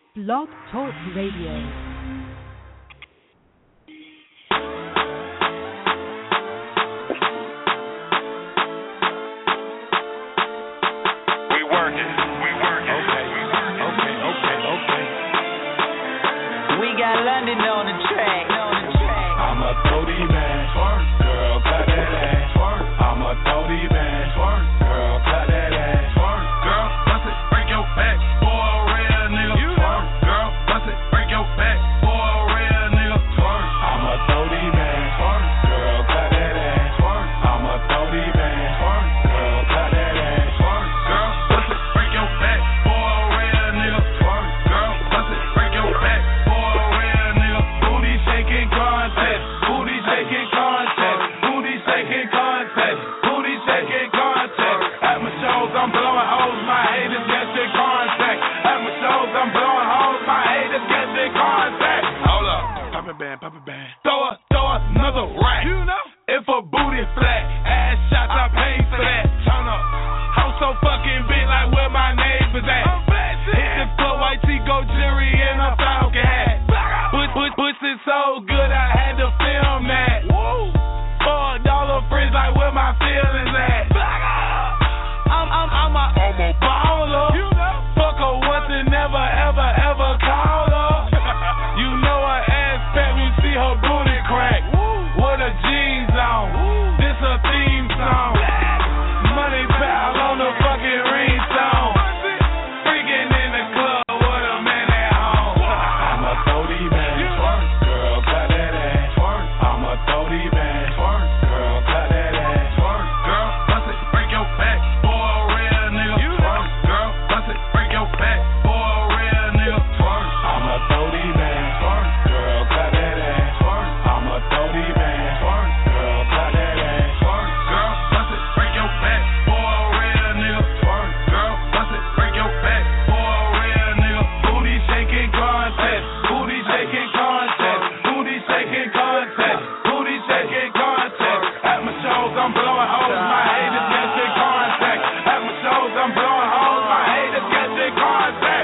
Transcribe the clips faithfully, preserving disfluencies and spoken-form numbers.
Blog Talk Radio. London on the track. I'm a thirty man, girl, cut that ass. I'm a thirty man, girl, cut that ass. Girl, bust it, break your back, boy, a real nigga. Girl, bust it, break your back, boy, a real nigga. I'm a thirty man, girl, cut that ass. I'm a thirty man, girl, cut that ass. Girl, bust it, break your back, boy, a real nigga. Girl, bust it, break your back, boy, a real nigga. Booty shaking contest, booty shaking contest, booty shaking contest, booty shaking contest. At my shows, I'm blowing hoes, my haters get in contact. At my shows, I'm blowing hoes, my haters get in contact. Hold up, pop a band, pop a band. Throw a, throw another rack. You know, if a booty flat, ass shots, I pay for that. Turn up, hoes so fucking big, like where my neighbors at. Hit the floor, white tee, go jury, and a falcon hat. Put, put, pussy so good, I had to film that. Woo. Four dollar fridge, like where my feelings at. I'm, I'm, I'm a, I'm a baller. You know. Fuck her once and never, ever, ever call her. You know her ass fat when you see her booty crack. Woo. With her jeans on. Woo. This her theme song. Money pal on the fucking ringtone. Freaking in the club with a man at home. I'm a thirty man, girl, cut that ass. I'm a thirty man, girl, cut that ass. Girl, bust it, break your back, boy, a real nigga. Girl, bust it, break your back, boy, a real nigga. I'm a thirty man, girl, cut that ass. I'm a thirty man, girl, cut that ass. Girl, bust it, break your back, boy, a real nigga. Girl, bust it, break your back, boy, a real nigga. Booty shaking contest, booty shaking contest, booty shaking contest, booty shaking contest. At my shows, I'm blowing hoes, my haters get in contact. At my shows, I'm blowing hoes, my haters get in contact.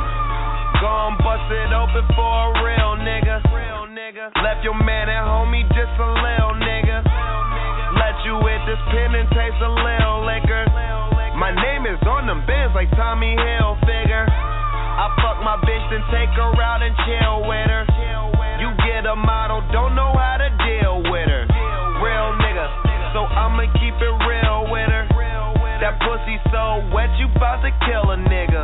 Gon' bust it open for a real nigga. Real nigga. Left your man at home, he just a lil nigga. Let you hit this pin and taste a lil liquor. My name is on them bins like Tommy Hilfiger. I fuck my bitch then take her out and chill with her. You get a model, don't know how to deal with her. Real nigga, so I'ma keep it real with her. That pussy so wet, you bout to kill a nigga.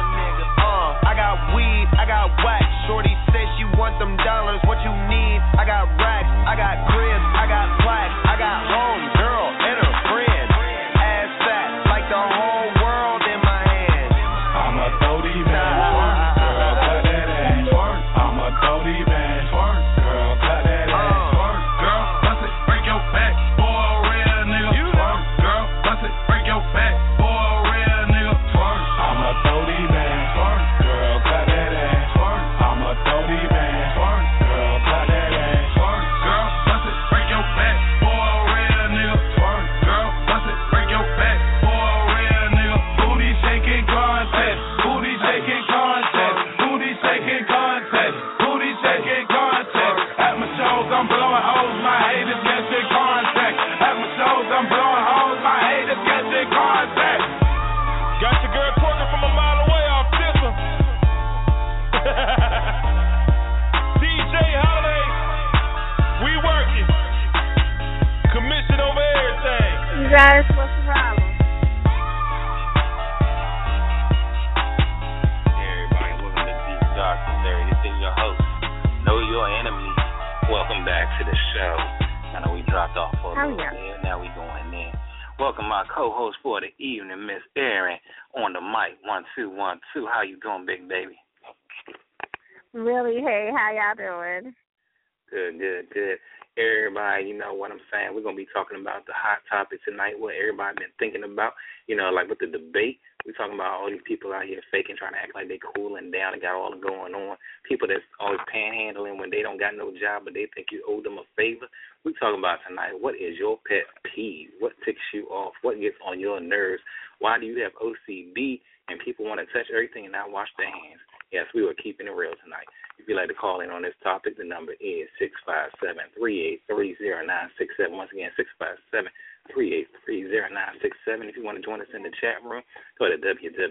Uh, I got weed, I got wax. Shorty says she want them dollars. What you need? I got racks, I got cribs, I got plaques, I got home girl and her friend. Ass fat like the whole world in my hand. I'm a thirty man, girl, cut that ass. I'm a thirty man, girl, cut that ass. Girl, bust it, break your back, boy, a real nigga. Girl, bust it, break your back, boy, a real nigga. I'm a thirty man, girl, cut that ass. I'm a thirty man, girl, cut that ass. Girl, bust it, break your back, boy, a real nigga. Girl, bust it, break your back, boy, a real nigga. Booty shaking contest, booty shaking contest, booty shaking contest, booty shaking contest. At my shows, I'm blowing hoes, my haters get in contact. At my shows, I'm blowing hoes, my haters get in contact. Got your girl twerking from a mile away off this one. D J Holiday, we working. Commission over everything. You guys, what's the problem? Hey everybody, welcome to Deep Dark Larry. This is your host, Know Your Enemy. Welcome back to the show. I know we dropped off for a Oh, little yeah. bit. Now we going in. Welcome my co-host for the evening, Miss Erin, on the mic. One, two, one, two. How you doing, big baby? Really? Hey, how y'all doing? Good, good, good. Everybody, you know what I'm saying? We're going to be talking about the hot topic tonight, what everybody been thinking about, you know, like with the debate. We're talking about all these people out here faking, trying to act like they cooling down and got all going on. People that's always panhandling when they don't got no job, but they think you owe them a favor. We're talking about tonight, what is your pet peeve? What ticks you off? What gets on your nerves? Why do you have O C D and people want to touch everything and not wash their hands? Yes, we were keeping it real tonight. If you'd like to call in on this topic, the number is six five seven, three eight three, zero nine six seven. Once again, six five seven, three eight three, zero nine six seven. If you want to join us in the chat room, go to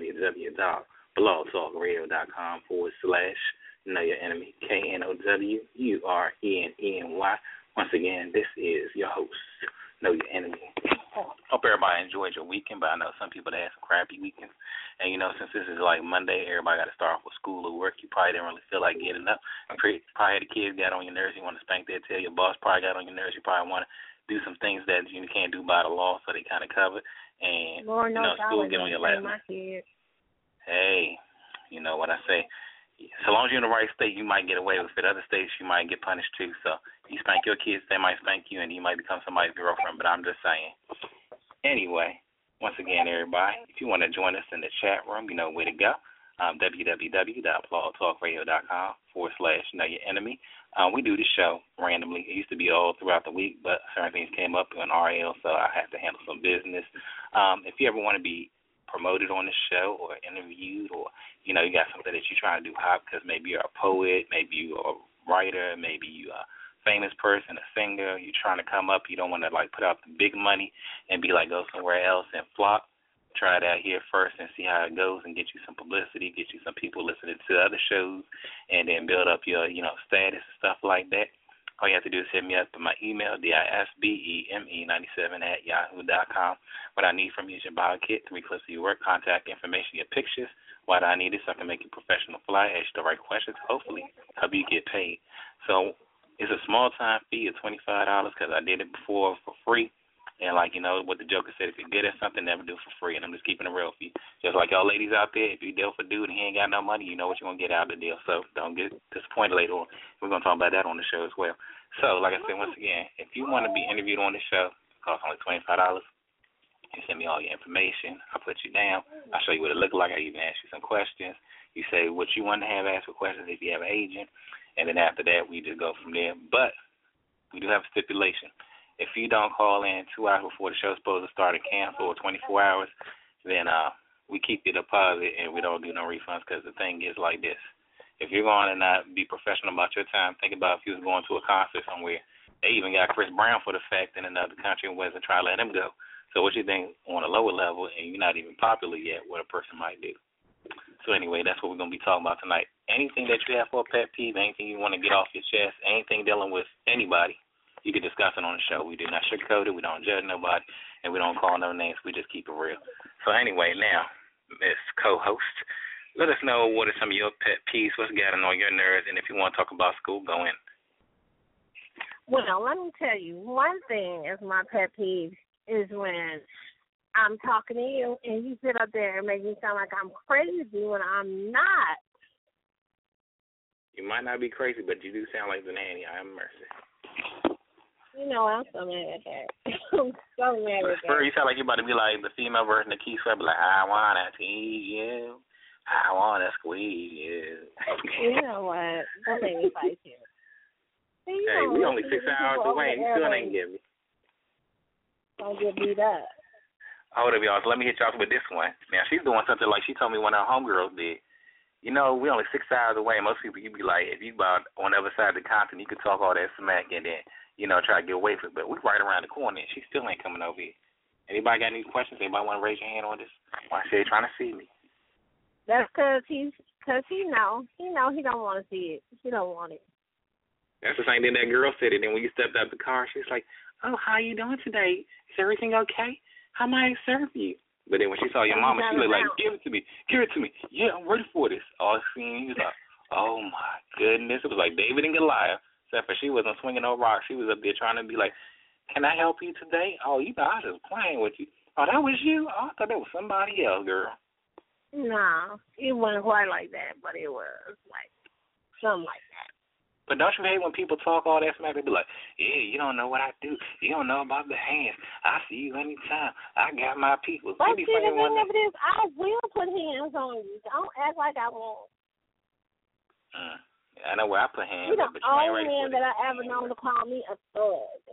www.blogtalkradio.com forward slash know your enemy, K N O W U R E N E N Y. Once again, this is your host, Know Your Enemy. Hope everybody enjoyed your weekend, but I know some people that had some crappy weekends. And, you know, since this is like Monday, everybody got to start off with school or work. You probably didn't really feel like getting up. You probably had the kids got on your nerves. You want to spank their tail. Your boss probably got on your nerves. You probably want to do some things that you can't do by the law, so they kind of cover. And, Lord you know, school get on your last my kids. Hey, you know what I say. So long as you're in the right state, you might get away with it. Other states, you might get punished too. So you spank your kids, they might spank you, and you might become somebody's girlfriend. But I'm just saying. Anyway, once again, everybody, if you want to join us in the chat room, you know where to go. Um, www.blogtalkradio.com forward slash know your enemy. Um, we do the show randomly. It used to be all throughout the week, but certain things came up in R L, so I had to handle some business. Um, if you ever want to be promoted on the show or interviewed, or you know you got something that you're trying to do hot because maybe you're a poet, maybe you're a writer, maybe you're a famous person, a singer, you're trying to come up, you don't want to like put out the big money and be like go somewhere else and flop. Try it out here first and see how it goes and get you some publicity, get you some people listening to other shows, and then build up your, you know, status and stuff like that. All you have to do is hit me up at my email, D I S B E M E ninety-seven at yahoo dot com. What I need from you is your bio kit, three clips of your work, contact information, your pictures. Why do I need it? So I can make you professional fly, ask you the right questions, hopefully help you get paid. So it's a small time fee of twenty-five dollars because I did it before for free. And like, you know, what the Joker said, if you're good at something, never do it for free. And I'm just keeping it real for you. Just like y'all ladies out there, if you deal for dude and he ain't got no money, you know what you're going to get out of the deal. So don't get disappointed later on. We're going to talk about that on the show as well. So, like I said, once again, if you want to be interviewed on the show, it costs only twenty-five dollars. You send me all your information. I put you down. I show you what it looks like. I even ask you some questions. You say what you want to have asked for questions if you have an agent. And then after that, we just go from there. But we do have a stipulation. If you don't call in two hours before the show's supposed to start and cancel, or twenty-four hours, then uh, we keep the deposit and we don't do no refunds because the thing is like this. If you're going to not be professional about your time, think about if you was going to a concert somewhere. They even got Chris Brown for the fact in another country and wasn't trying to let him go. So what you think on a lower level and you're not even popular yet, what a person might do. So anyway, that's what we're going to be talking about tonight. Anything that you have for a pet peeve, anything you want to get off your chest, anything dealing with anybody, you can discuss it on the show. We do not sugarcoat it. We don't judge nobody, and we don't call no names. We just keep it real. So anyway, now, Miss Co-Host, let us know what are some of your pet peeves, what's getting on your nerves, and if you want to talk about school, go in. Well, let me tell you, one thing is my pet peeve is when I'm talking to you and you sit up there and make me sound like I'm crazy when I'm not. You might not be crazy, but you do sound like the nanny. I have mercy. You know, I'm so mad at that. I'm so mad at that. You sound like you're about to be like the female version of Keith Sweat, like, I want to tease you. I want to squeeze you. You know what? Don't make me fight you. See, you hey, we only six hours away and you still ain't get me. Don't get beat up. Hold up, y'all. So let me hit y'all with this one. Now, she's doing something like she told me one of her homegirls did. You know, we only six hours away. Most people, you'd be like, if you about on the other side of the continent, you could talk all that smack and then, you know, try to get away from it. But we're right around the corner, and she still ain't coming over here. Anybody got any questions? Anybody want to raise your hand on this? Why she ain't trying to see me? That's because he's, because he know. He know he don't want to see it. He don't want it. That's the same thing that girl said. And then when you stepped out the car, she was like, oh, how you doing today? Is everything okay? How might I serve you? But then when she saw your mama, she was like, give it to me. Give it to me. Yeah, I'm ready for this. All she was like, oh, my goodness. It was like David and Goliath. Except for she wasn't swinging no rocks. She was up there trying to be like, can I help you today? Oh, you thought I was just playing with you. Oh, that was you? Oh, I thought that was somebody else, girl. No, it wasn't quite like that, but it was like something like that. But don't you hate when people talk all that smack? They be like, yeah, you don't know what I do. You don't know about the hands. I see you anytime. I got my people. But see, the thing of it is, I will put hands on you. Don't act like I won't. Mm. I know where I put hands. You're up, the but you ain't only ready man for that it. I ever known to call me a thug.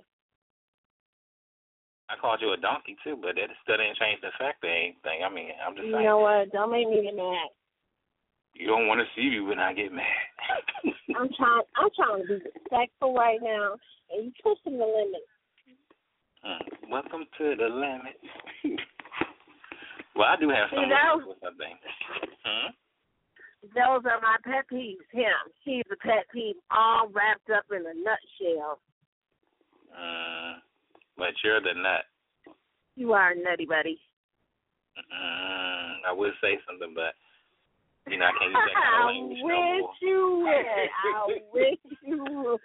I called you a donkey, too, but that still didn't change the fact of anything. I mean, I'm just saying. You know what? Don't make me get mad. You don't want to see me when I get mad. I'm trying. I'm trying to be respectful right now, and you pushing the limit. Mm, welcome to the limit. Well, I do have some those, with something. Hmm? Those are my pet peeves. Him. He's a pet peeve, all wrapped up in a nutshell. Mm, but you're the nut. You are a nutty buddy. Mm, I would say something, but you know I can't use that kind of language no more. I wish you would. I wish you would.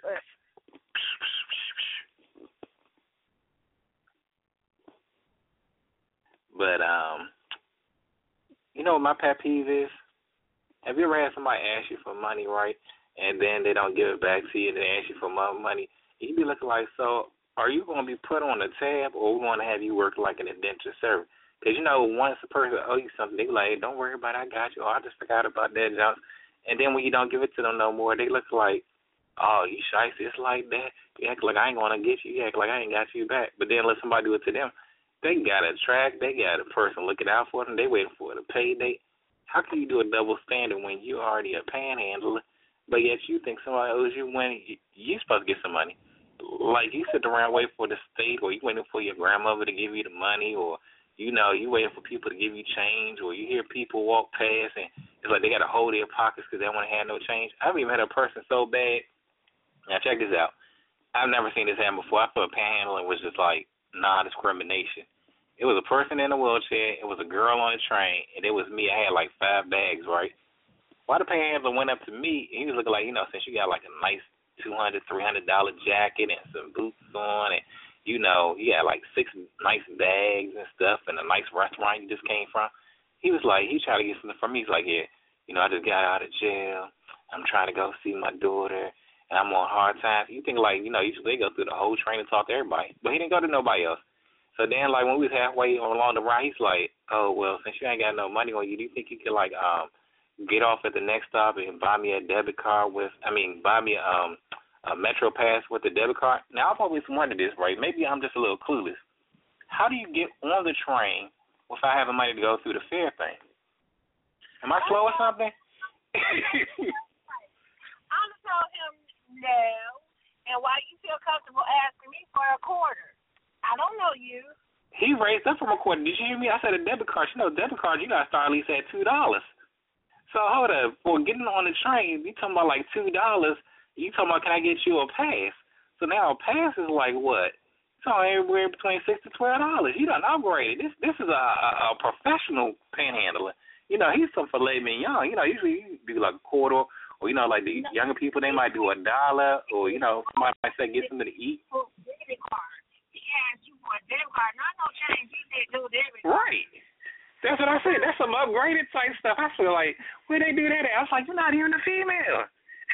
But um, you know what my pet peeve is? Have you ever had somebody ask you for money, right, and then they don't give it back to you, and they ask you for more money? You be looking like, so are you going to be put on a tab, or we want to have you work like an indentured servant? Because, you know, once a person owes you something, they be like, hey, don't worry about it, I got you. Oh, I just forgot about that, Johnson. And then when you don't give it to them no more, they look like, oh, you shiesty, it's like that. You act like I ain't going to get you. You act like I ain't got you back. But then let somebody do it to them. They got a track. They got a person looking out for them. They waiting for the pay date. How can you do a double standard when you already a panhandler, but yet you think somebody owes you money? You supposed to get some money. Like you sit around waiting for the state, or you waiting for your grandmother to give you the money, or you know you waiting for people to give you change, or you hear people walk past and it's like they got to hold their pockets because they don't want to have no change. I've even had a person so bad. Now check this out. I've never seen this happen before. I thought panhandling was just like non-discrimination. It was a person in a wheelchair, it was a girl on the train, and it was me. I had like five bags, right? Why the panhandler went up to me, and he was looking like, you know, since you got like a nice two hundred dollars, three hundred dollars jacket and some boots on, and, you know, you had like six nice bags and stuff and a nice restaurant you just came from. He was like, he tried to get something from me. He's like, yeah, you know, I just got out of jail. I'm trying to go see my daughter, and I'm on hard times. You think like, you know, usually they go through the whole train and talk to everybody, but he didn't go to nobody else. So then, like, when we was halfway along the ride, he's like, oh, well, since you ain't got no money on you, do you think you could, like, um, get off at the next stop and buy me a debit card with, I mean, buy me um, a Metro Pass with a debit card? Now, I've always wondered this, right? Maybe I'm just a little clueless. How do you get on the train without having money to go through the fare thing? Am I slow or something? I'm going to tell him no, and why you feel comfortable asking me for a quarter? I don't know you. He raised up from a quarter. Did you hear me? I said a debit card. You know, debit cards, you got to start at least at two dollars. So hold up. For getting on the train, you talking about like two dollars. You talking about, can I get you a pass? So now a pass is like what? It's on everywhere between six to twelve dollars. You done upgraded. This this is a, a, a professional panhandler. You know, he's some filet mignon. You know, usually you do like a quarter, or, you know, like the younger people, they might do a dollar, or, you know, somebody might say get something to eat. Asked you for a debit card, not no change. You did do debit. Right. That's what I said. That's some upgraded type stuff. I feel like, where they do that at? I was like, you're not even a female.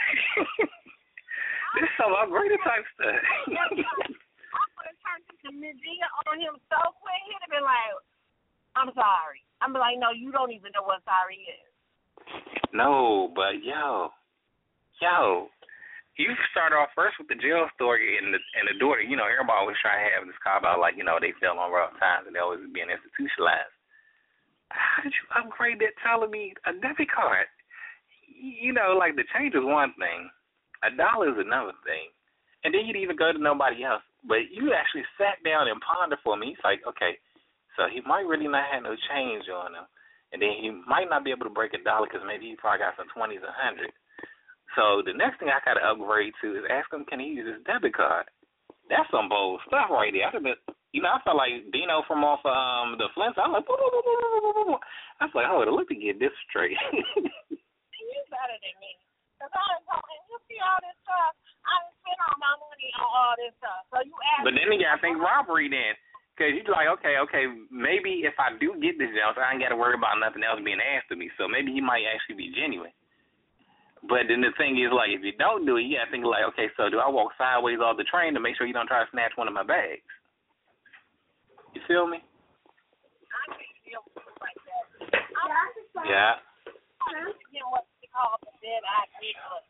This is some upgraded type stuff. I would have turned into Medea on him so quick. He'd have been like, I'm sorry. I'm like, no, you don't even know what sorry is. No, but yo, yo. You start off first with the jail story and the and the daughter. You know, everybody always try to have this call about, like, you know, they fell on rough times and they always being institutionalized. How did you upgrade that telling me a debit card? You know, like the change is one thing. A dollar is another thing. And then you didn't even go to nobody else. But you actually sat down and pondered for me. He's like, okay, so he might really not have no change on him. And then he might not be able to break a dollar because maybe he probably got some twenties or hundreds. So the next thing I got to upgrade to is ask him, can he use his debit card? That's some bold stuff right there. I been, you know, I felt like Dino from off um the Flintstones. I was like, boo, boo, boo, boo, boo, boo. I was like, oh, let me get this straight. You better than me. Because I done told him, you see all this stuff? I done spent all my money on all this stuff. So you ask But then you got to think robbery then. Because you're like, okay, okay, maybe if I do get this job, I ain't got to worry about nothing else being asked of me. So maybe he might actually be genuine. But then the thing is, like, if you don't do it, you got to think, like, okay, so do I walk sideways off the train to make sure you don't try to snatch one of my bags? You feel me? I can't deal with it like that. Yeah. You know what they call the dead eye dick.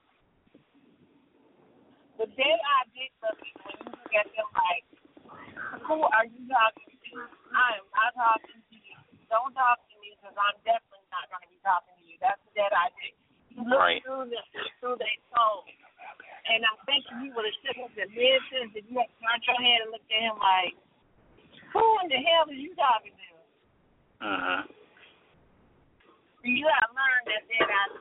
The dead eye dick is when you look at them like, who are you talking to? I am not talking to you. Don't talk to me because I'm definitely not going to be talking to you. That's the dead eye dick. look right. through the through their soul. And I think if you would have shook up the business, if you had turned your head and looked at him like, who in the hell are you talking to? Uh-huh. You gotta learn that they're not.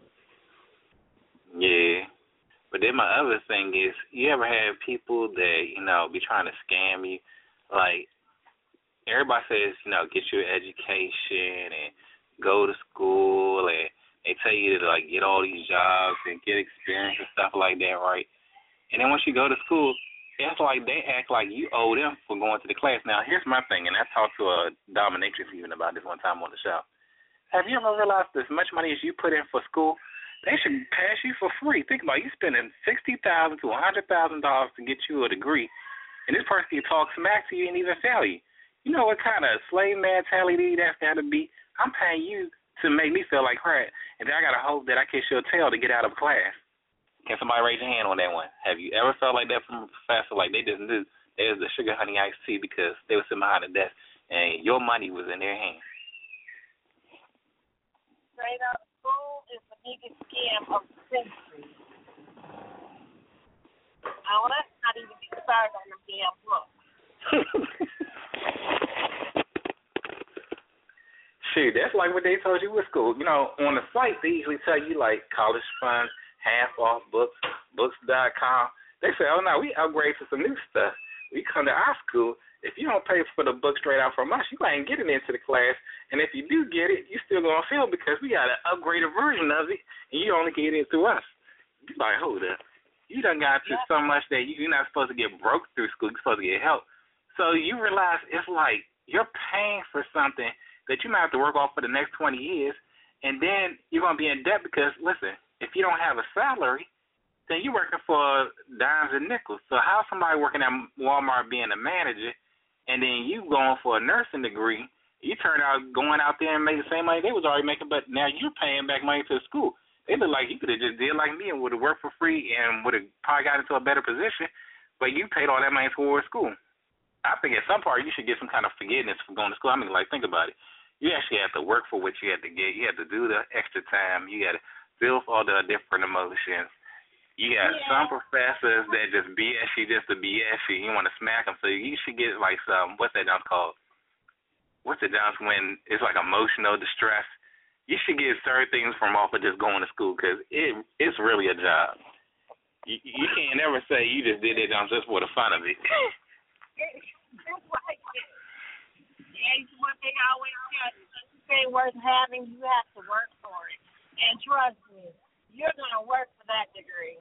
Yeah. But then my other thing is, you ever have people that, you know, be trying to scam you? Like, everybody says, you know, get your education and go to school, and they tell you to, like, get all these jobs and get experience and stuff like that, right? And then once you go to school, it's like they act like you owe them for going to the class. Now, here's my thing, and I talked to a dominatrix even about this one time on the show. Have you ever realized as much money as you put in for school, they should pass you for free? Think about it, you spending sixty thousand dollars to one hundred thousand dollars to get you a degree, and this person can talk smack to you and even fail you. You know what kind of slave mentality that's got to be? I'm paying you to make me feel like crap, and then I got to hope that I catch your tail to get out of class. Can somebody raise your hand on that one? Have you ever felt like that from a professor, like they just knew they was the sugar honey iced tea because they were sitting behind the desk and your money was in their hands? Straight up, school is the biggest scam of the century. Now, let's not even get started on the damn book. Shoot, that's like what they told you with school. You know, on the site, they usually tell you, like, college funds, half off books, books dot com. They say, oh, no, we upgrade to some new stuff. We come to our school. If you don't pay for the book straight out from us, you ain't getting into the class. And if you do get it, you still going to fail because we got an upgraded version of it, and you only get it through us. You like, hold up. You done got to so much that you're not supposed to get broke through school. You're supposed to get help. So you realize it's like you're paying for something that you might have to work off for the next twenty years, and then you're going to be in debt because, listen, if you don't have a salary, then you're working for dimes and nickels. So how somebody working at Walmart being a manager, and then you going for a nursing degree, you turn out going out there and make the same money they was already making, but now you're paying back money to the school. They look like you could have just did like me and would have worked for free and would have probably got into a better position, but you paid all that money towards school. I think at some part you should get some kind of forgiveness for going to school. I mean, like, think about it. You actually have to work for what you had to get. You had to do the extra time. You got to feel all the different emotions. You got yeah. some professors that just B S you just to B S you. You want to smack them. So you should get, like, some, what's that jump called? What's the jump when it's like emotional distress? You should get certain things from off of just going to school because it, it's really a job. You, you can't ever say you just did that jump just for the fun of it. That's right. Yeah, it's one thing I always tell you. If it ain't worth having, you have to work for it. And trust me, you're going to work for that degree.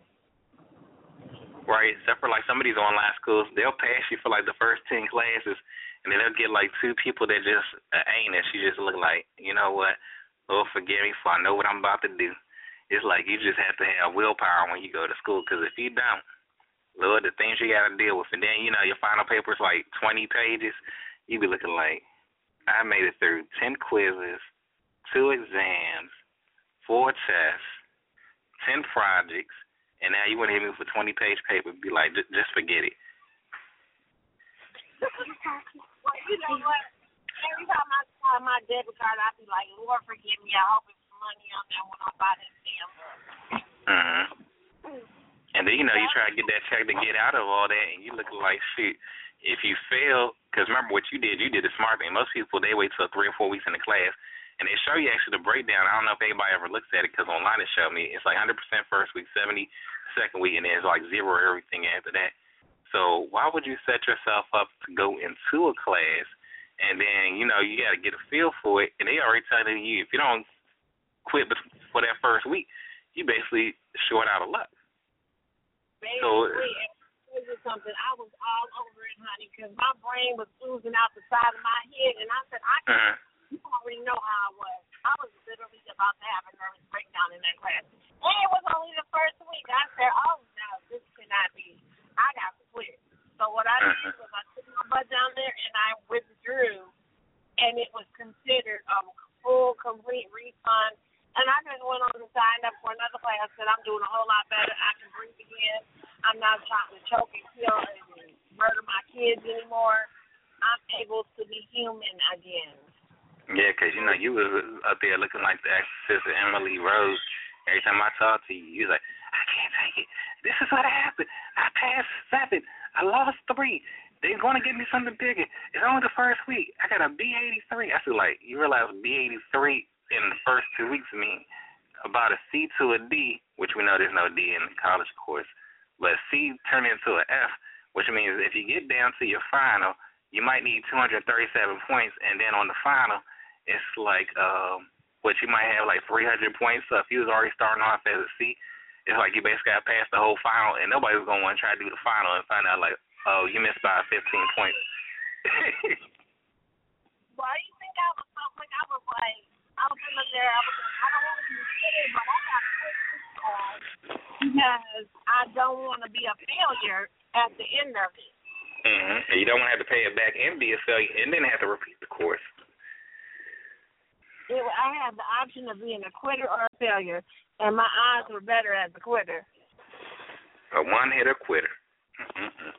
Right, except for like some of these online schools, they'll pass you for like the first ten classes, and then they'll get like two people that just uh, ain't it. You just look like, you know what, Lord forgive me for I know what I'm about to do. It's like you just have to have willpower when you go to school, because if you don't, Lord, the things you got to deal with, and then, you know, your final paper is like twenty pages, you be looking like, I made it through ten quizzes, two exams, four tests, ten projects, and now you want to hit me with a twenty-page paper. Be like, just, just forget it. Well, you know what? Every time I buy my debit card, I be like, Lord, forgive me. I hope it's money on there when I buy this damn book. Mm-hmm. And then, you know, you try to get that check to get out of all that, and you look like shit. If you fail, because remember what you did, you did the smart thing. Most people, they wait till three or four weeks in the class, and they show you actually the breakdown. I don't know if anybody ever looks at it, because online it showed me it's like one hundred percent first week, seventy second week, and then it's like zero everything after that. So why would you set yourself up to go into a class, and then, you know, you got to get a feel for it, and they already telling you if you don't quit for that first week, you basically short out of luck. Basically, so, this is something I was all over it, honey, because my brain was oozing out the side of my head, and I said, I can't, uh-huh. you already know how I was. I was literally about to have a nervous breakdown in that class. And it was only the first week. I said, oh, no, this cannot be. I got to quit. So what I did was I took my butt down there, and I withdrew, and it was considered a full, complete refund. And I just went on and signed up for another class. I said, I'm doing a whole lot better. I can breathe again. I'm not trying to choke and kill and murder my kids anymore. I'm able to be human again. Yeah, because, you know, you was up there looking like the actress Emily Rose, Every time I talk to you, you're like, I can't take it. This is what happened. I passed seven. I lost three. They're going to give me something bigger. It's only the first week. I got a B eighty-three. I feel like you realize B eighty-three in the first two weeks mean about a C to a D, which we know there's no D in the college course, but C turned into an F, which means if you get down to your final, you might need two hundred thirty-seven points, and then on the final, it's like um, what you might have like three hundred points. So if you was already starting off as a C, it's like you basically got past the whole final, and nobody's going to want to try to do the final and find out like, oh, you missed by fifteen points. Why do you think I was so like I was like I was in there, I was like, I don't want to be sitting, but I got to because I don't want to be a failure at the end of it. Mm-hmm. And you don't want to have to pay it back and be a failure and then have to repeat the course. It, I had the option of being a quitter or a failure, and my odds were better as a quitter. A one-hitter quitter. Mm-hmm.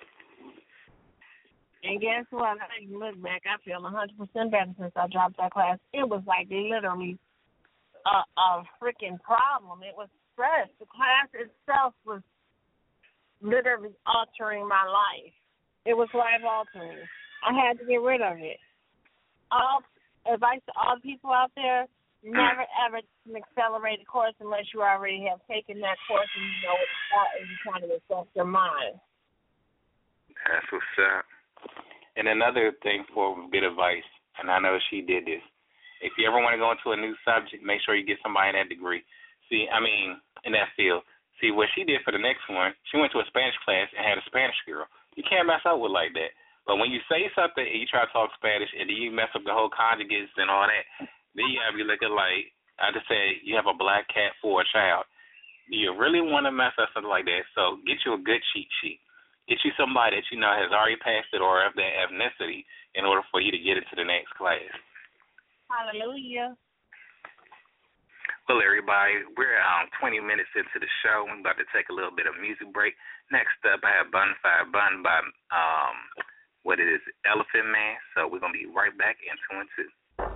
And guess what? I didn't look back. I feel one hundred percent better since I dropped that class. It was like literally a, a freaking problem. It was stress. The class itself was literally altering my life. It was life-altering. I had to get rid of it. All advice to all people out there, never, ever an accelerated course unless you already have taken that course and you know it's about and you're trying to assess your mind. That's what's up. And another thing for good advice, and I know she did this, if you ever want to go into a new subject, make sure you get somebody in that degree. See, I mean, in that field. See, what she did for the next one, she went to a Spanish class and had a Spanish girl. You can't mess up with like that. But when you say something and you try to talk Spanish and then you mess up the whole conjugates and all that, then you have you looking like, I just say you have a black cat for a child. You really want to mess up something like that, so get you a good cheat sheet. Get you somebody that you know has already passed it or of their ethnicity in order for you to get into the next class. Hallelujah. Well, everybody, we're um, twenty minutes into the show. We're about to take a little bit of music break. Next up, I have Bonfire Bun by, um, what it is, Elephant Man. So we're going to be right back in two and two.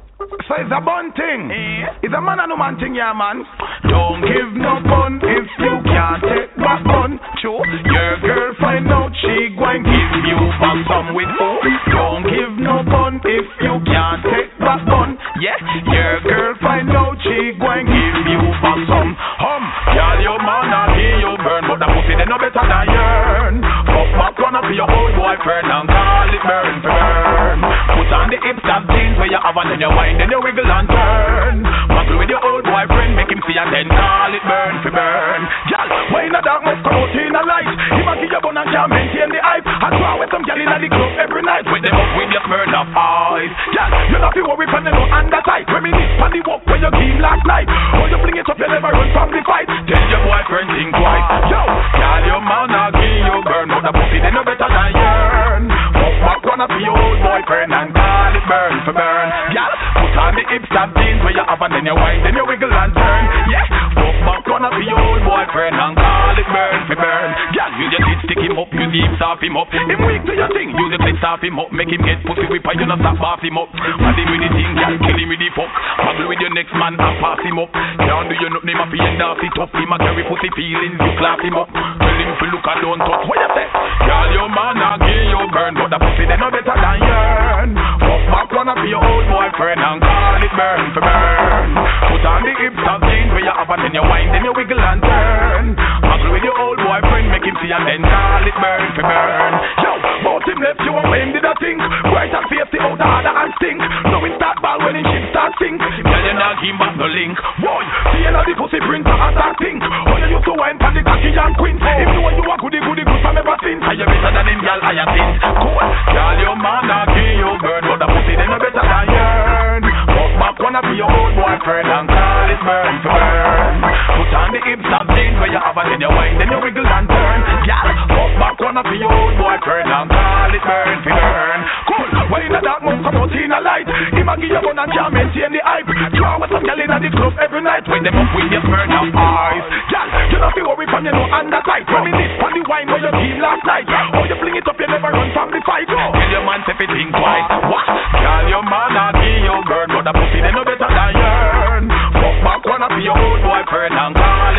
So it's a bun thing. Eh? It's a man and no man thing, yeah, man. Don't give no bun if you can't take back bun. True. Your girl find out she going give you back some with who. Don't give no bun if you can't take back bun. Yeah. Your girl find out she going give you back some. Hum. Y'all your man and he you burn, but the pussy they no better than yearn. Fuck back gonna be your old boyfriend and call it burn for burn. Put on the hips and jeans where you have and then you wind, then you wiggle and turn. Muggle with your old boyfriend, make him see and then call it burn for burn. Y'all, why in the dark must come out in the light? He might give you bun and can't maintain the hype. I draw with some gal in the club every night. With them up with your burn of eyes. Y'all, you not be worried for them no under tight. Reminisce on the walk where you came last night. Oh, you bring it up, you never run from the fight. Tell your boyfriend think twice. Yo, y'all, your man not give you burn, but the pussy they no better than yearn. Fuck back gonna be your old boyfriend and call it burn for burn. Y'all, put on the hips and jeans where you have and then you wind, then you wiggle and turn. Yeah, fuck back gonna be your old boyfriend and call it burn for burn. Y'all, use your teeth, stick him up, use the hips off him up. Him weak to your thing, use the clips off him up. Make him get pussy whip and you not stop off him up. Pad him with the thing, y'all, kill him with the fuck. Muggle with your next man and pass him up. Can't do you nothing, him a fi end off it up. Him a carry pussy feelings, you clap him up. Tell him to look and don't touch. What you say? Y'all, your man a give you burn, but the pussy they no better than yearn. Fuck back wanna be your old boyfriend and call it burn for burn. Put on the hips and jeans where you have and then you wind, then you wiggle and turn. Muggle with your old boyfriend, make him see and then call it burn for burn. Yo, both him left you and when did I think? Bright and fierce, out harder and stink. Now it start ball when his shit start sink. Tell you not him back no link. Boy, see you know the pussy printer and that thing. How you used to wine for the cocky and queen. If you want you a goody goody good from ever since. Are you better than him, y'all, higher since. Cool, y'all, your man a give you burn, but the pussy they no better than yearn. Fuck back wanna be your old boyfriend and call it burn for burn. Put on the hips and jeans where you have and then you wind, then you wiggle and turn. Y'all, fuck back wanna be your old boyfriend and call it burn for burn. Cool, when in the dark must come out in the light. Him a give you bun and can't maintain the hype. Draw with some gal in the club every night. When them up with your burn of eyes. Y'all, you not be worried from you no under tight. Reminisce on the wine where you came last night. Oh, you fling it up, you never run from the fight. Tell your man if it think twice. What? Y'all, your man a give you burn, but the pussy they no better than yearn. Fuck back wanna be your old boyfriend and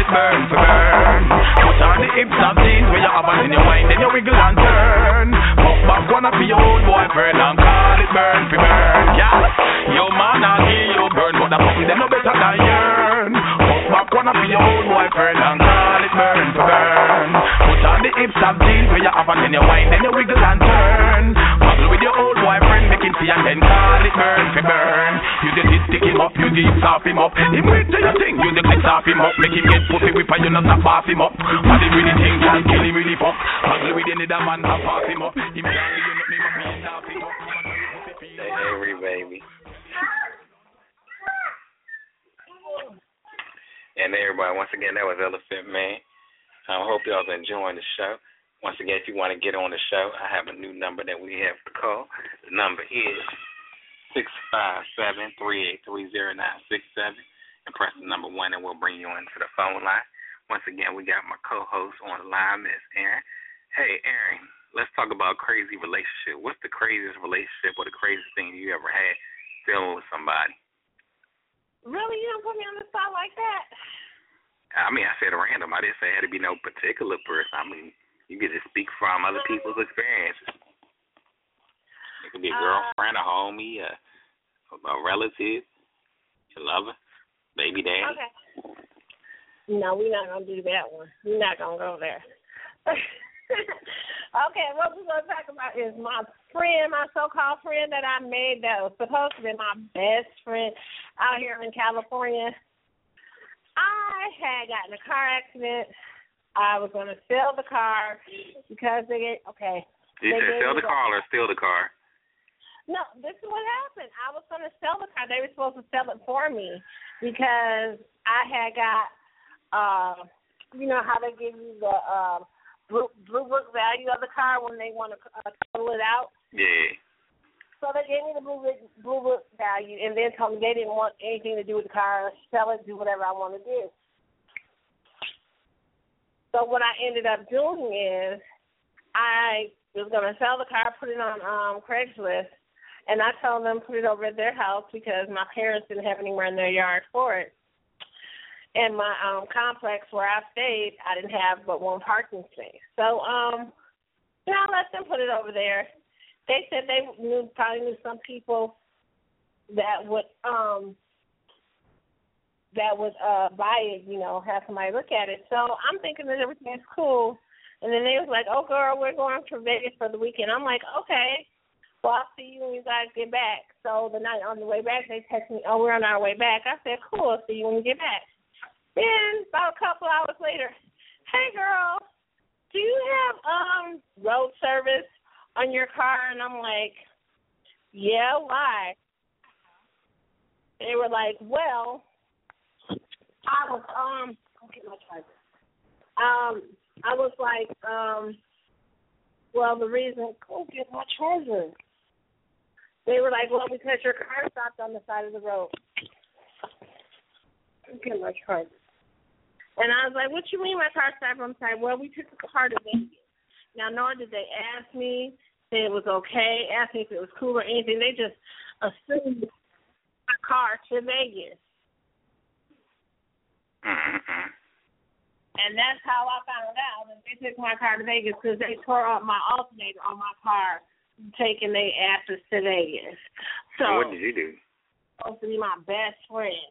it burn for burn. Put on the hips of jeans where you have it in your wine, then you wiggle and turn. Pop back one up for your old boyfriend and call it burn for burn. Yeah, your man not give you burn, but the something they no better than yearn. Pop back one up for your old boyfriend and call it burn for burn. Put on the hips of jeans where you have it in your wine, then you wiggle and turn. Bubble with your old boyfriend, make him see and then call it burn for burn. You just stick him up, you just stop him up. Him wait till you think, you just stop him up. Make him get pussy whip and you not stop off him up. But him really think, can't kill him really fuck. Bubble with any other man, stop off him up. Him can't do nothing, but me stop him up. Every baby. And everybody, once again, that was Elephant Man. I hope y'all enjoying the show. Once again, if you want to get on the show, I have a new number that we have to call. The number is six five seven, three eight three, zero nine six seven. And press the number one, and we'll bring you into the phone line. Once again, we got my co-host on the line, Miss Aaron. Hey, Aaron, let's talk about crazy relationship. What's the craziest relationship or the craziest thing you ever had dealing with somebody? Really? You don't put me on the spot like that? I mean, I said random. I didn't say it had to be no particular person. I mean, you could just speak from other people's experiences. It could be a girlfriend, a homie, a, a relative, your lover, baby daddy. Okay. No, we're not going to do that one. We're not going to go there. Okay, what we're going to talk about is my friend, my so-called friend that I made that was supposed to be my best friend out here in California. I had gotten in a car accident. I was going to sell the car because they get, okay. You said sell the car or steal the car? No, this is what happened. I was going to sell the car. They were supposed to sell it for me because I had got, uh, you know how they give you the uh, blue, blue book value of the car when they want to uh, total it out? Yeah. So they gave me the blue book, blue book value and then told me they didn't want anything to do with the car, sell it, do whatever I want to do. So what I ended up doing is I was going to sell the car, put it on um, Craigslist, and I told them put it over at their house because my parents didn't have anywhere in their yard for it. In my um, complex where I stayed, I didn't have but one parking space. So, um, you know, I let them put it over there. They said they knew probably knew some people that would um that would uh buy it, you know, have somebody look at it. So I'm thinking that everything's cool. And then they was like, oh, girl, we're going to Vegas for the weekend. I'm like, okay. Well, I'll see you when you guys get back. So the night on the way back, they text me, oh, we're on our way back. I said, cool, I'll see you when you get back. Then about a couple hours later, hey, girl, do you have um road service on your car? And I'm like, yeah, why? They were like, well, I was, um, I'll get my charger. Um, I was like, um, well, the reason, go get my charger. They were like, well, because your car stopped on the side of the road. Go get my charger. And I was like, what you mean my car stopped on the side? Well, we took the car to Vegas. Now, nor did they ask me if it was okay, ask me if it was cool or anything. They just assumed my car to Vegas. Mm-hmm. And that's how I found out that they took my car to Vegas because they tore up my alternator on my car, taking their asses to Vegas. So and what did you do? Supposed to be my best friend.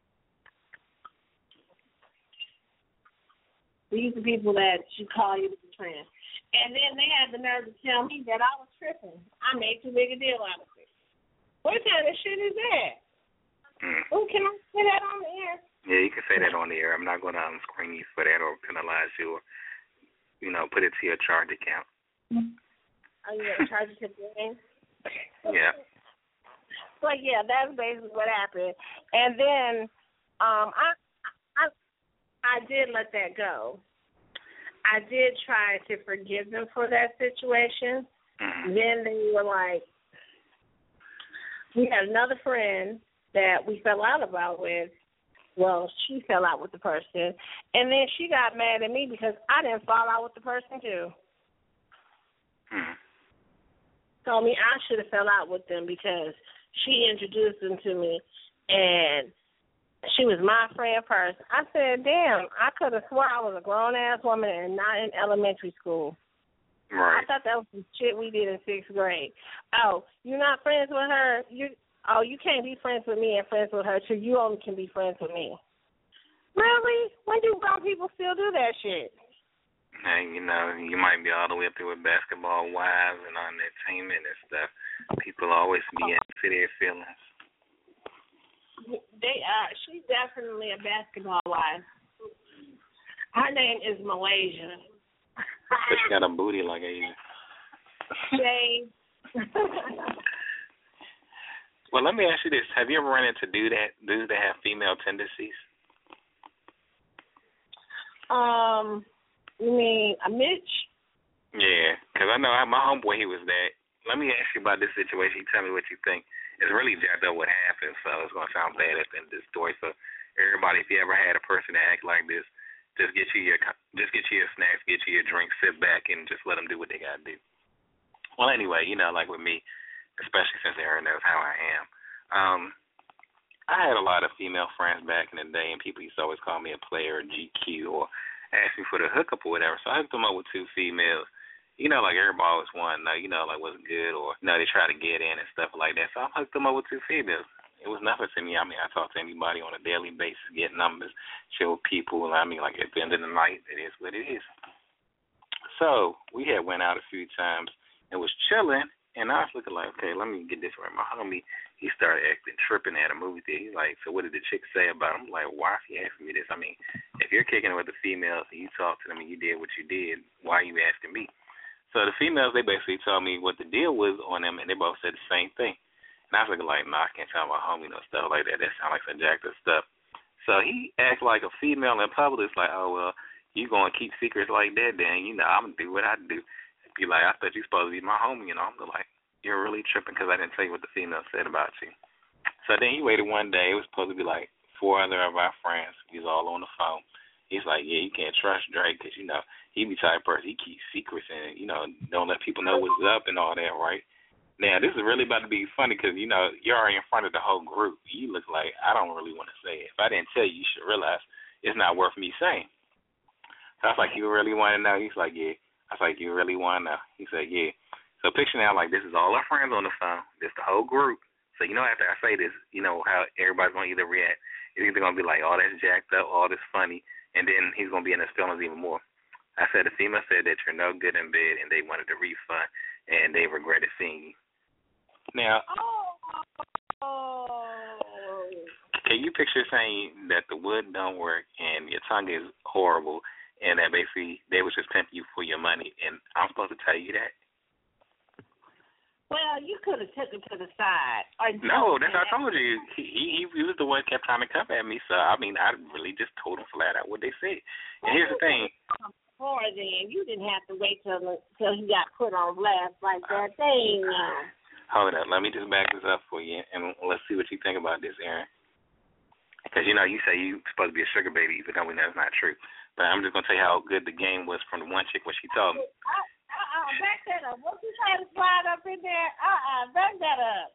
These are people that you call you a friend. And then they had the nerve to tell me that I was tripping. I made too big a deal out of it. What kind of shit is that? Mm. Oh, can I say that on the air? Yeah, you can say that on the air. I'm not going to um, screen you for that or penalize you or, you know, put it to your charge account. Are you going to charge it to the game? Yeah. But, yeah, that's basically what happened. And then um, I, I, I did let that go. I did try to forgive them for that situation. Mm-hmm. Then they were like, we had another friend that we fell out about with. Well, she fell out with the person, and then she got mad at me because I didn't fall out with the person too. Mm-hmm. Told me I should have fell out with them because she introduced them to me, and She was my friend first. I said, damn, I could have swore I was a grown-ass woman and not in elementary school. Right. I thought that was some shit we did in sixth grade. Oh, you're not friends with her? You Oh, you can't be friends with me and friends with her, too. You only can be friends with me. Really? When do grown people still do that shit? And, you know, you might be all the way up there with basketball wives and on entertainment and stuff. People always be into their feelings. They are. She's definitely a basketball wife. Her name is Malaysia. But she got a booty like Asia. Shay. Well, let me ask you this. Have you ever run into dude that, dudes that have female tendencies? Um, you mean a Mitch? Yeah, because I know my homeboy, he was that. Let me ask you about this situation. You tell me what you think. It's really jacked up what happened, so it's going to sound bad at the end of this story. So everybody, if you ever had a person that act like this, just get you your just get you your snacks, get you your drink, sit back, and just let them do what they got to do. Well, anyway, you know, like with me, especially since Aaron knows how I am, um, I had a lot of female friends back in the day, and people used to always call me a player or G Q or ask me for the hookup or whatever. So I hooked them up with two females. You know, like everybody always wanted to know, you know, like what's good or, you know, they try to get in and stuff like that. So I hooked them up with two females. It was nothing to me. I mean, I talk to anybody on a daily basis, get numbers, show people. I mean, like at the end of the night, it is what it is. So we had went out a few times and was chilling, and I was looking like, okay, let me get this right. My homie, he started acting tripping at a movie theater. He's like, so what did the chick say about him? I'm like, why is he asking me this? I mean, if you're kicking it with the females and you talk to them and you did what you did, why are you asking me? So the females, they basically told me what the deal was on them, and they both said the same thing. And I was looking like, nah, I can't tell my homie no stuff like that. That sounds like some jacked up stuff. So he acts like a female in public. It's like, oh, well, you going to keep secrets like that, then, you know, I'm going to do what I do. Be like, I thought you supposed to be my homie, you know. I'm like, you're really tripping because I didn't tell you what the female said about you. So then he waited one day. It was supposed to be like four other of our friends. He's all on the phone. He's like, yeah, you can't trust Drake because, you know, he be type of person. He keeps secrets and, you know, don't let people know what's up and all that, right? Now, this is really about to be funny because, you know, you're already in front of the whole group. You look like, I don't really want to say it. If I didn't tell you, you should realize it's not worth me saying. So I was like, you really want to know? He's like, yeah. I was like, you really want to know? He said, yeah. So picture now, like, this is all our friends on the phone. This the whole group. So, you know, after I say this, you know, how everybody's going to either react. It's either going to be like, oh, that's jacked up, all this funny, and then he's going to be in his feelings even more. I said, the female said that you're no good in bed, and they wanted a refund, and they regretted seeing you. Now, oh. Can you picture saying that the wood don't work and your tongue is horrible and that basically they was just pimping you for your money, and I'm supposed to tell you that? Well, you could have took it to the side. Or no, that's what I told you. He, he he was the one that kept trying to come at me, so, I mean, I really just told him flat out what they said. And here's the thing. Before then, you didn't have to wait till, till he got put on blast like that. Thing. Hold up. Let me just back this up for you, and let's see what you think about this, Aaron. Because, you know, you say you're supposed to be a sugar baby, even though we know it's not true. But I'm just going to tell you how good the game was from the one chick, what she told me. Uh-uh, back that up. What you trying to slide up in there? Uh-uh, back that up.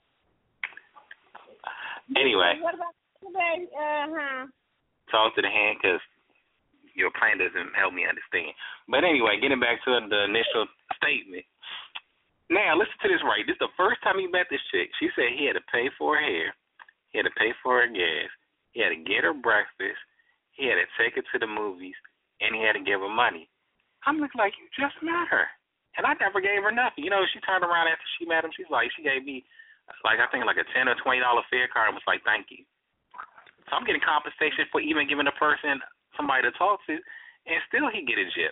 Anyway. What about the baby? Uh-huh. Talk to the hand, because your plan doesn't help me understand. But anyway, getting back to the initial statement. Now, listen to this right. This is the first time he met this chick. She said he had to pay for her hair. He had to pay for her gas. He had to get her breakfast. He had to take her to the movies. And he had to give her money. I'm looking like, you just met her. And I never gave her nothing. You know, she turned around after she met him. She's like, she gave me, like, I think like a ten or twenty dollar fare card and was like, thank you. So I'm getting compensation for even giving a person somebody to talk to. And still he get a jip.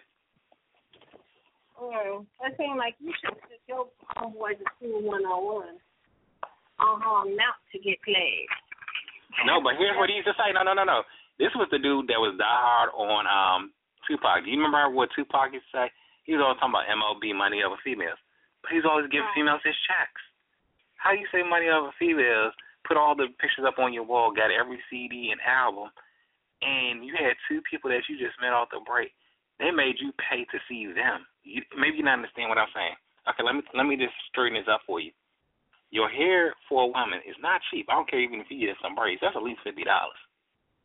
Mm, it seems like you should sit your homeboy to school one-on-one on how not to get played. No, but here's what he used to say. No, no, no, no. This was the dude that was diehard on um, Tupac. Do you remember what Tupac used to say? He was always talking about M O B, money over females. But he's always giving females his checks. How you say money over females, put all the pictures up on your wall, got every C D and album, and you had two people that you just met off the break. They made you pay to see them. You, maybe you don't understand what I'm saying. Okay, let me let me just straighten this up for you. Your hair for a woman is not cheap. I don't care even if you get some braids. That's at least fifty dollars.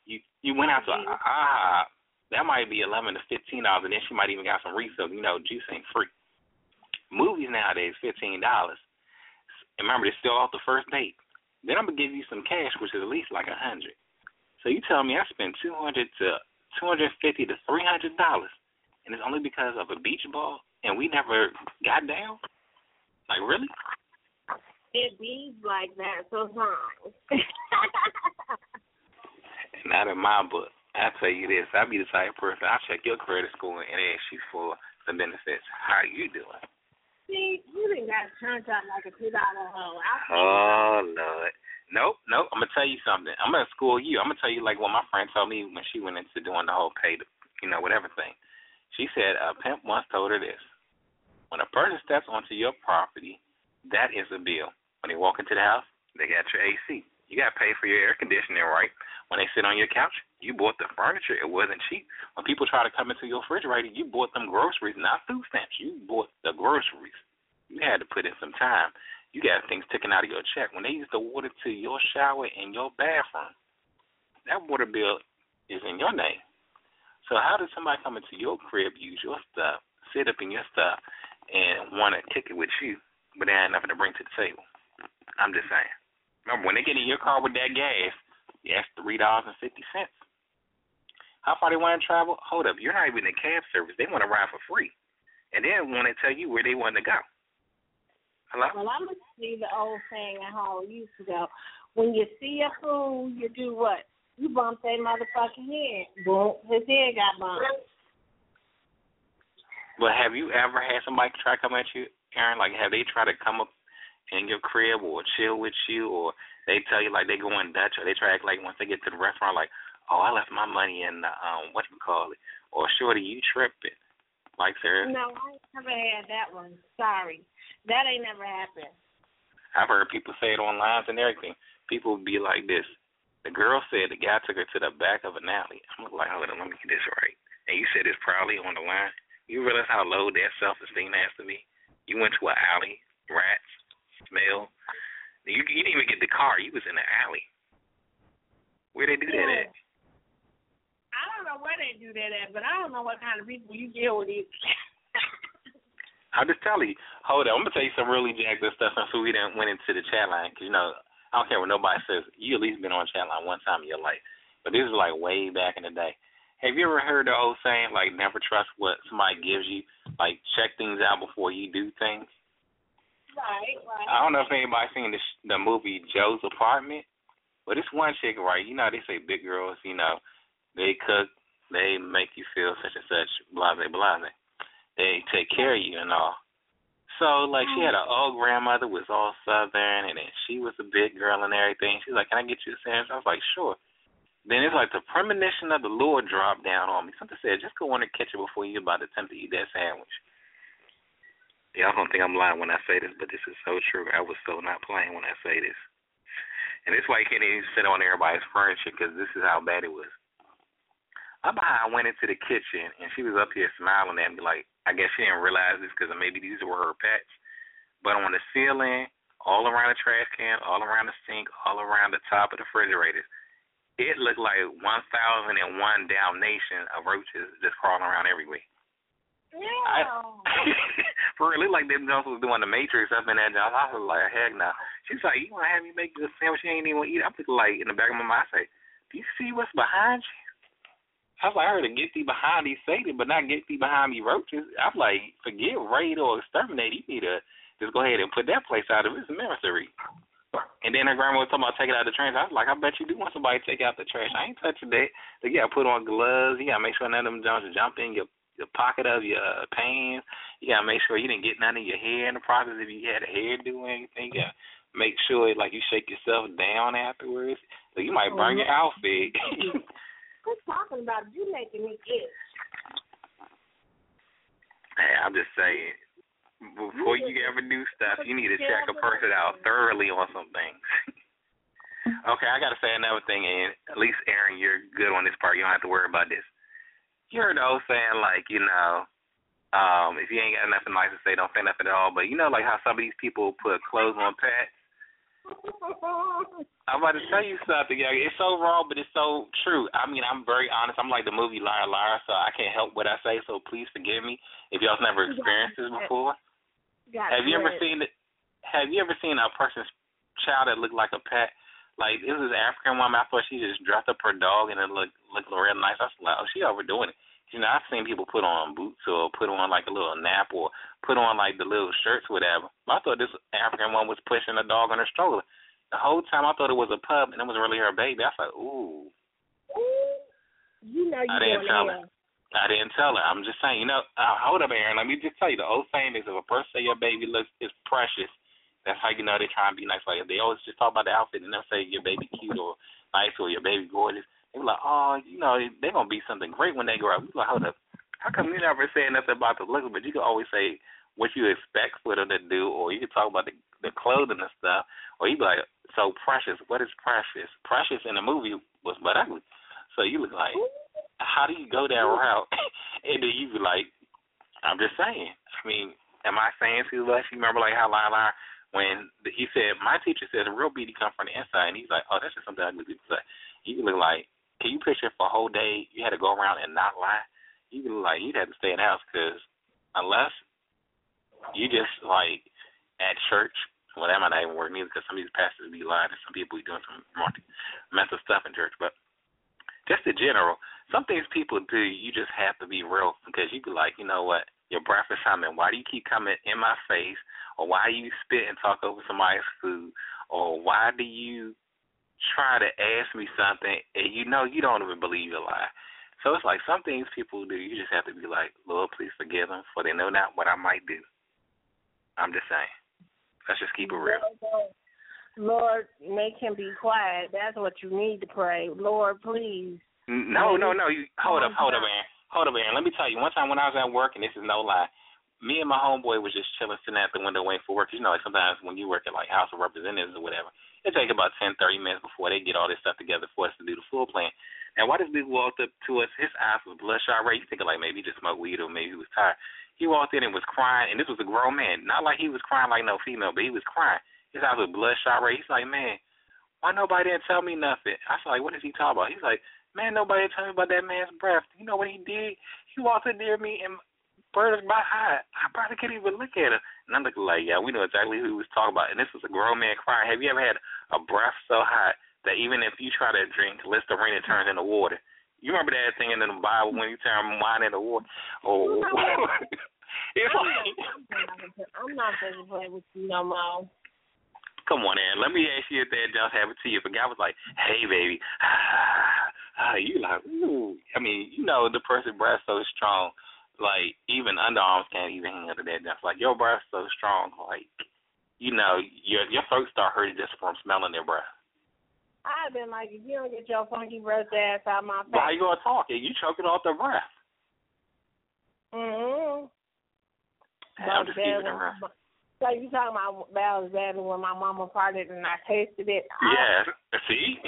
You you went out to ah, that might be eleven to fifteen dollars, and then she might even got some refill. You know, juice ain't free. Movies nowadays fifteen dollars. And remember, it's still off the first date. Then I'm gonna give you some cash, which is at least like a hundred. So you tell me I spent two hundred to two hundred fifty to three hundred dollars, and it's only because of a beach ball, and we never got down. Like really? It be like that sometimes. Not in my book. I tell you this, I be the type of person, I check your credit score and ask you for the benefits. How you doing? See, you done got turned out like a two dollar hoe. Oh Lord. Nope, nope. I'm gonna tell you something. I'm gonna school you. I'm gonna tell you like what my friend told me when she went into doing the whole pay, you know, whatever thing. She said a pimp once told her this: when a person steps onto your property, that is a bill. When they walk into the house, they got your A C. You got to pay for your air conditioning, right? When they sit on your couch, you bought the furniture. It wasn't cheap. When people try to come into your refrigerator, you bought them groceries, not food stamps. You bought the groceries. You had to put in some time. You got things taken out of your check. When they use the water to your shower and your bathroom, that water bill is in your name. So how does somebody come into your crib, use your stuff, sit up in your stuff, and want to kick it with you, but they ain't nothing to bring to the table? I'm just saying. Remember, when they get in your car with that gas, you ask three dollars and fifty cents. How far they want to travel? Hold up, you're not even in cab service. They want to ride for free. And then want to tell you where they want to go. Hello? Well, I'm going to see the old saying and how it used to go. When you see a fool, you do what? You bump that motherfucking head. Boom, his head got bumped. But have you ever had somebody try to come at you, Aaron? Like, have they tried to come up in your crib or chill with you, or they tell you like they going Dutch, or they try to act like once they get to the restaurant like, oh, I left my money in the, um, what you call it, or shorty, you tripping. Like, seriously? No, I never had that one. Sorry. That ain't never happened. I've heard people say it on lines and everything. People would be like this. The girl said the guy took her to the back of an alley. I'm like, hold on, let me get this right. And you said it's probably on the line. You realize how low that self-esteem has to be? You went to an alley, rats, smell. You, you didn't even get the car. You was in the alley. Where they do that at? I don't know where they do that at, but I don't know what kind of people you deal with either. I'll just tell you. Hold on. I'm going to tell you some really jacked up stuff before we done went into the chat line. Because, you know, I don't care what nobody says. You at least been on chat line one time in your life. But this is like way back in the day. Have you ever heard the old saying, like, never trust what somebody gives you? Like, check things out before you do things? Right, right. I don't know if anybody's seen the, the movie Joe's Apartment. But this one chick, right, you know, they say big girls, you know, they cook, they make you feel such and such, blase, blase. They take care of you and all. So, like, she had an old grandmother, was all Southern, and then she was a big girl and everything. She's like, can I get you a sandwich? I was like, sure. Then it's like the premonition of the Lord dropped down on me. Something said, just go in the kitchen before you're about to attempt to eat that sandwich. Y'all don't think I'm lying when I say this, but this is so true. I was so not playing when I say this. And it's why you can't even sit on everybody's furniture, because this is how bad it was. I went into the kitchen, and she was up here smiling at me like, I guess she didn't realize this because maybe these were her pets. But on the ceiling, all around the trash can, all around the sink, all around the top of the refrigerator, it looked like one thousand one Dalmatians of roaches just crawling around everywhere. Yeah. I, for real, it looked like them Jones was doing the Matrix up in that job. I was like, heck no. She's like, you want to have me make this sandwich you ain't even want to eat? I'm thinking like, in the back of my mind, I say, do you see what's behind you? I was like, I heard to get thee behind these Satan, but not get thee behind me roaches. I was like, forget raid or exterminate. You need to just go ahead and put that place out of its misery. And then her grandma was talking about taking out the trash. I was like, I bet you do want somebody to take out the trash. I ain't touching that. You got to put on gloves. You got to make sure none of them jumps jump in your, your pocket of your pants. You got to make sure you didn't get none of your hair in the process if you had a hairdo or anything. You got to make sure, like, you shake yourself down afterwards. So you might burn your outfit. Quit talking about it. You making me itch. Hey, I'm just saying, before you ever do stuff, you need to check a person out thoroughly on some things. Okay, I got to say another thing, and at least, Aaron, you're good on this part. You don't have to worry about this. You heard the old saying, like, you know, um, if you ain't got nothing nice to say, don't say nothing at all. But you know, like how some of these people put clothes on pets? I'm about to tell you something, yo. It's so wrong, but it's so true. I mean, I'm very honest. I'm like the movie Liar Liar, so I can't help what I say, so please forgive me if y'all's never experienced this before. Have you ever seen it? Have you ever seen a person's child that looked like a pet? Like, this is an African woman. I thought she just dressed up her dog and it looked, looked real nice. I was like, oh, she overdoing it. You know, I've seen people put on boots or put on, like, a little nap or put on, like, the little shirts or whatever. I thought this African woman was pushing a dog on her stroller. The whole time I thought it was a pup, and it was really her baby. I was like, ooh. You know you I didn't tell her. I didn't tell her. I'm just saying, you know, uh, hold up, Aaron. Let me just tell you, the old saying is if a person say your baby looks is precious, that's how you know they try and be nice. Like, they always just talk about the outfit and never say your baby cute or nice or your baby gorgeous. They be like, oh, you know, they're going to be something great when they grow up. We like, hold up. How come you never say nothing about the looks, but you can always say what you expect for them to do, or you can talk about the, the clothing and stuff, or you be like, so precious, what is precious? Precious in the movie was but ugly. So you look like, how do you go that route? And then you be like, I'm just saying. I mean, am I saying too much? You remember like how Liar Liar, when the, he said, my teacher says a real beauty comes from the inside, and he's like, oh, that's just something ugly people say. You look like, can you picture for a whole day you had to go around and not lie? You look like you'd have to stay in the house because unless you just like at church, well, that might not even work neither because some of these pastors be lying and some people be doing some mental stuff in church. But just in general, some things people do, you just have to be real because you be like, you know what, your breath is coming. Why do you keep coming in my face? Or why do you spit and talk over somebody's food? Or why do you try to ask me something and you know you don't even believe your lie? So it's like some things people do, you just have to be like, Lord, please forgive them, for they know not what I might do. I'm just saying. Let's just keep it real. Lord, make him be quiet. That's what you need to pray. Lord, please. No, no, no. You hold up, hold up, man. Hold up, man. Let me tell you. One time when I was at work, and this is no lie, me and my homeboy was just chilling, sitting at the window waiting for work. You know, like sometimes when you work at like House of Representatives or whatever, it takes about ten, thirty minutes before they get all this stuff together for us to do the full plan. And why this dude walked up to us, his eyes was bloodshot red. You think like maybe he just smoked weed or maybe he was tired. He walked in and was crying, and this was a grown man. Not like he was crying like no female, but he was crying. His eyes were bloodshot red. He's like, man, why nobody didn't tell me nothing? I was like, what is he talking about? He's like, man, nobody told me about that man's breath. You know what he did? He walked in near me and birds by high. I probably couldn't even look at him. And I'm looking like, yeah, we know exactly who he was talking about. And this was a grown man crying. Have you ever had a breath so hot that even if you try to drink Listerine, it turns into water? You remember that thing in the Bible when you turn wine into water? Oh, it's like, I'm not going to play with you no more. Come on, Aaron. Let me ask you if that just happened to you. If a guy was like, hey, baby, you like, ooh. I mean, you know, the person's breath so strong, like, even underarms can't even handle that. Just like, your breath so strong, like, you know, your your throat start hurting just from smelling their breath. I've been like, if you don't get your funky breath ass out my face. Why you going to talk? You choking off the breath. Mm-hmm. Hey, I'm just keeping it real. So you talking about that was bad when my mama farted and I tasted it? Yeah. I, See?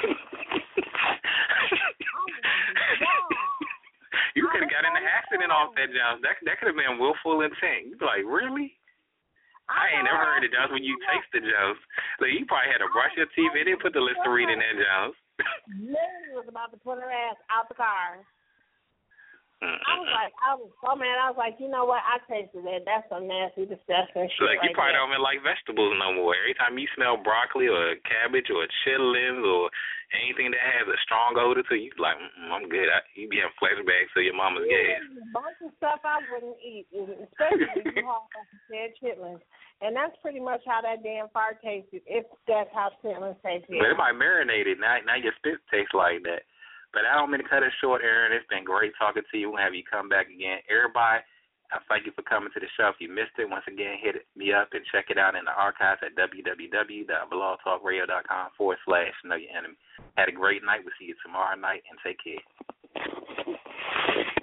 You could have got in an accident off that job. That that could have been willful intent. You'd be like, really? I, I ain't never heard of Jones when you taste the Jones. So you probably had to brush your teeth and then put the Listerine in that Jones. Lily was about to put her ass out the car. I was like, I was so mad. I was like, you know what? I tasted that. That's some nasty, disgusting shit. Like, you right probably there. don't even like vegetables no more. Every time you smell broccoli or cabbage or chitlins or anything that has a strong odor to you, you like, mm, I'm good. I, you be having flashbacks to your mama's gas. A bunch of stuff I wouldn't eat, especially if you said chitlins. And that's pretty much how that damn fart tasted, if that's how chitlins taste. But it might marinate it. Now, now your spit tastes like that. But I don't mean to cut it short, Aaron. It's been great talking to you. We'll have you come back again. Everybody, I thank you for coming to the show. If you missed it, once again, hit me up and check it out in the archives at www.blogtalkradio.com forward slash know your enemy. Had a great night. We'll see you tomorrow night, and take care.